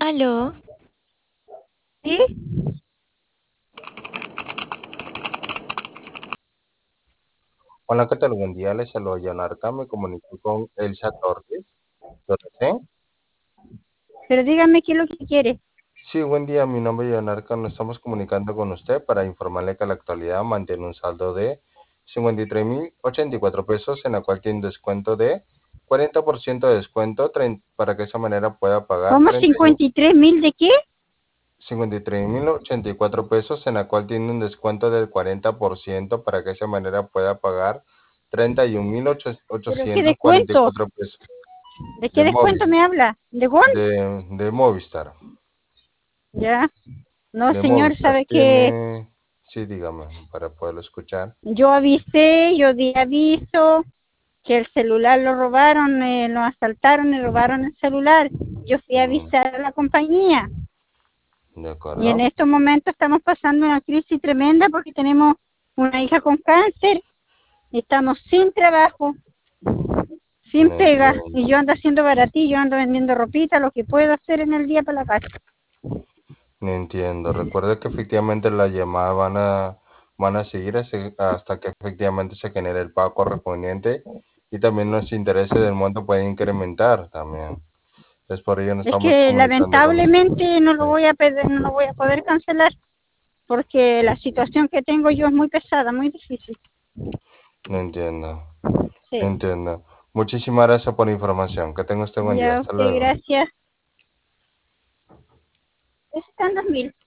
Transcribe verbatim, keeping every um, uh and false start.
Aló, ¿Sí? Hola, ¿qué tal? Buen día, les saludo Yanarca, me comunico con Elsa Torres, ¿lo desea? Pero dígame qué es lo que quiere. Sí, buen día, mi nombre es Yanarca, nos estamos comunicando con usted para informarle que a la actualidad mantiene un saldo de cincuenta y tres mil ochenta y cuatro pesos, en la cual tiene un descuento de cuarenta por ciento de descuento trein- para que de esa manera pueda pagar ¿Cómo treinta y uno cincuenta y tres mil de qué? cincuenta y tres mil ochenta y cuatro pesos, en la cual tiene un descuento del cuarenta por ciento para que de esa manera pueda pagar treinta y un mil ¿Pero qué ochocientos cuarenta y descuento? cuatro pesos ¿De qué de descuento móvil. me habla? ¿De Gol? de, de Movistar. Ya. No, De señor, Movistar sabe que tiene, sí, dígame, para poderlo escuchar. yo avisé, yo di aviso que el celular lo robaron, eh, lo asaltaron y robaron el celular. Yo fui a Mm, avisar a la compañía de y en acuerdo. estos momentos estamos pasando una crisis tremenda porque tenemos una hija con cáncer y estamos sin trabajo, sin No pega, y yo entiendo, ando haciendo baratillo, ando vendiendo ropita, lo que puedo hacer en el día para la casa. no entiendo. Recuerde que efectivamente las llamadas van a, van a seguir ase- hasta que efectivamente se genere el pago correspondiente y también los intereses del monto pueden incrementar también. Es por ello nos Es estamos que comunicando con usted. lamentablemente no lo Sí, voy a pedir, no lo voy a poder cancelar porque la situación que tengo yo es muy pesada, muy difícil. no entiendo, no Sí, entiendo. Muchísimas gracias por la información. Que tenga usted buen día. ya Hasta usted, luego. gracias. Están dos mil.